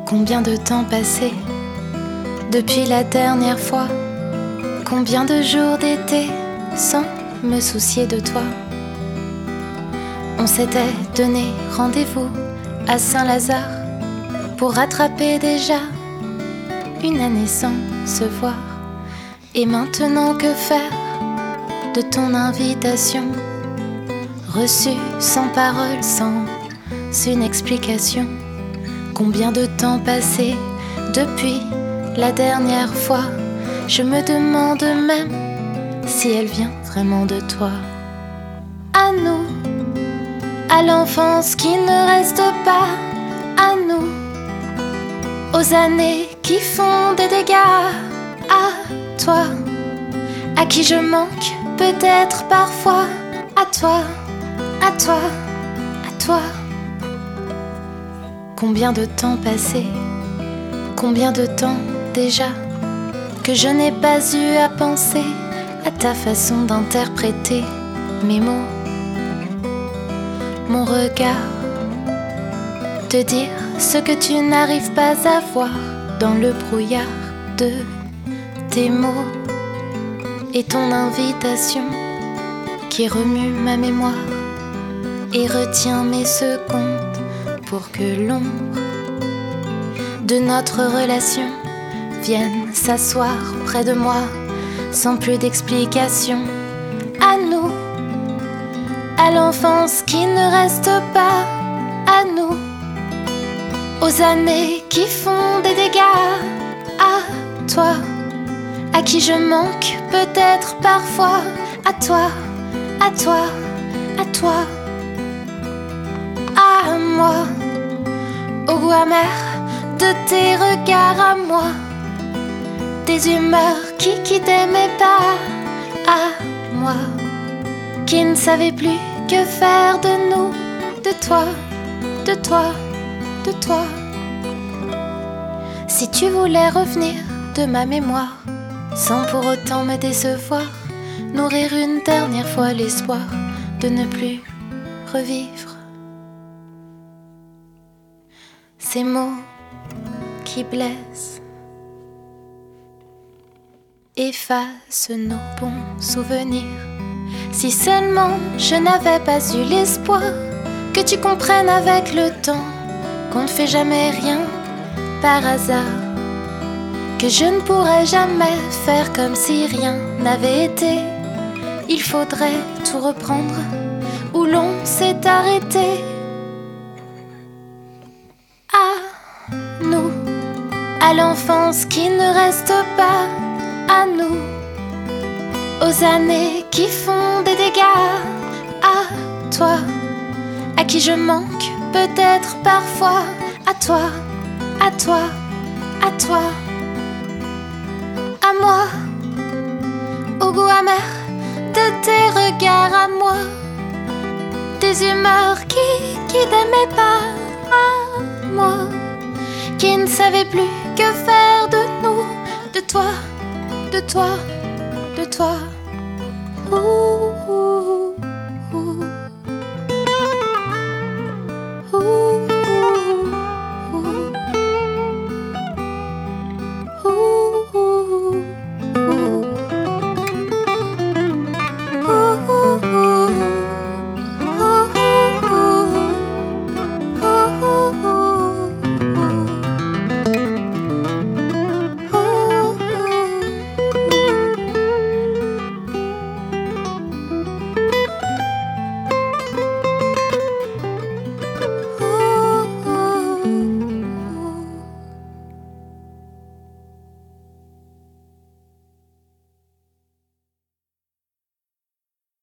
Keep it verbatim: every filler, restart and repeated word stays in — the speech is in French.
Combien de temps passé depuis la dernière fois? Combien de jours d'été sans me soucier de toi? On s'était donné rendez-vous à Saint-Lazare pour rattraper déjà une année sans se voir. Et maintenant que faire de ton invitation reçue sans parole, sans une explication? Combien de temps passé depuis la dernière fois? Je me demande même si elle vient vraiment de toi. À nous, à l'enfance qui ne reste pas, à nous, aux années qui font des dégâts, à toi, à qui je manque peut-être parfois, à toi, à toi, à toi. Combien de temps passé, combien de temps déjà que je n'ai pas eu à penser à ta façon d'interpréter mes mots, mon regard, te dire ce que tu n'arrives pas à voir dans le brouillard de tes mots et ton invitation qui remue ma mémoire et retient mes secondes pour que l'ombre de notre relation vienne s'asseoir près de moi sans plus d'explication. À nous, à l'enfance qui ne reste pas, à nous, aux années qui font des dégâts, à toi, à qui je manque peut-être parfois, à toi, à toi, à toi, à moi, au goût amer de tes regards à moi, des humeurs qui quittaient mes pas, à moi, qui ne savais plus que faire de nous, de toi, de toi, de toi. Si tu voulais revenir de ma mémoire, sans pour autant me décevoir, nourrir une dernière fois l'espoir de ne plus revivre ces mots qui blessent, efface nos bons souvenirs. Si seulement je n'avais pas eu l'espoir que tu comprennes avec le temps qu'on ne fait jamais rien par hasard, que je ne pourrais jamais faire comme si rien n'avait été. Il faudrait tout reprendre où l'on s'est arrêté. À nous, à l'enfance qui ne reste pas, à nous, aux années qui font des dégâts, à toi, à qui je manque peut-être parfois, à toi, à toi, à toi, à moi, au goût amer de tes regards à moi, des humeurs qui, qui n'aimaient pas, à moi, qui ne savait plus que faire de nous, de toi, de toi, de toi. Ouh.